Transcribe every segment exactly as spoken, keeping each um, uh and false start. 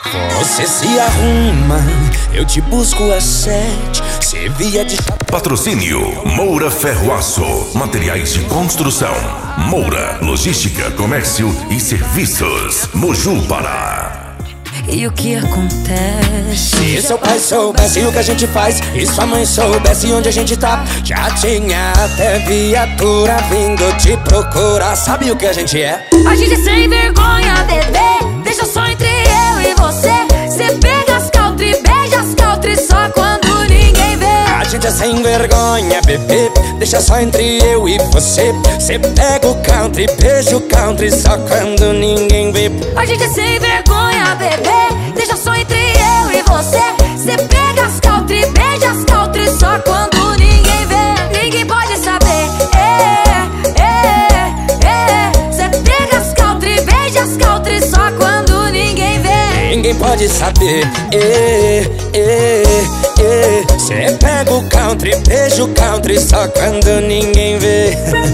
Você se arruma, eu te busco às sete. Cê via de... Patrocínio Moura Ferroaço, materiais de construção. Moura, logística, comércio e serviços. Moju, Pará. E o que acontece? Se seu pai soubesse o que a gente faz e sua mãe soubesse onde a gente tá, já tinha até viatura vindo te procurar. Sabe o que a gente é? A gente é sem vergonha, bebê. Deixa só entre eu e você. Cê pega as country, beija as country só quando ninguém vê. A gente é sem vergonha, bebê. Deixa só entre eu e você. Cê pega o country, beija o country só quando ninguém vê. A gente é sem vergonha, bebê. Deixa só entre eu e você. Cê pega as country, beija as country só quando ninguém vê. Ninguém pode saber. É, é, é. Cê pega as country, beija as country só quando ninguém vê. Ninguém pode saber. É, é, é. Cê pega o country, beija o country só quando ninguém vê.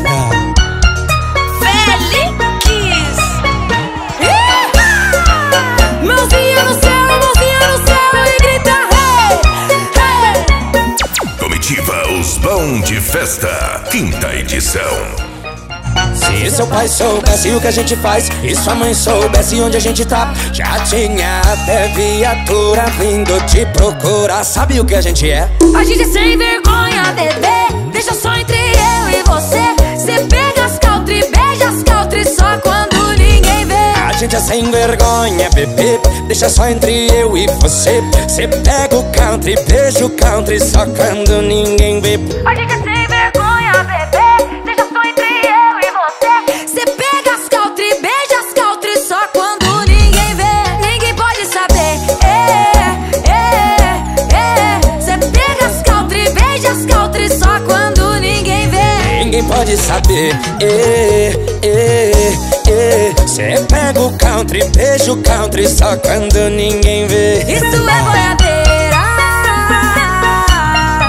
Mãozinha no céu, mãozinha no céu e grita hey, hey. Comitiva Os Bão de Festa, quinta edição. Se seu pai soubesse o que a gente faz e sua mãe soubesse onde a gente tá, já tinha até viatura vindo te procurar. Sabe o que a gente é? A gente é sem vergonha, bebê. Deixa só entre eu e você. Cê pega as country, beija as country só quando ninguém vê. A gente é sem vergonha, bebê. Deixa só entre eu e você. Cê pega o country, beija o country só quando ninguém vê. A gente é sem vergonha, bebê. Deixa só entre eu e você. Cê pega as country, beija as country só quando ninguém vê. Ninguém pode saber. É, é, é. Cê pega as country, beija as country só quando ninguém vê. Ninguém pode saber. É, é, é. Cê pega o country, beija o country só quando ninguém vê. Isso é boiadeira.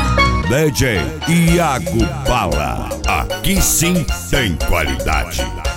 D J Iago Bala, aqui sim tem qualidade.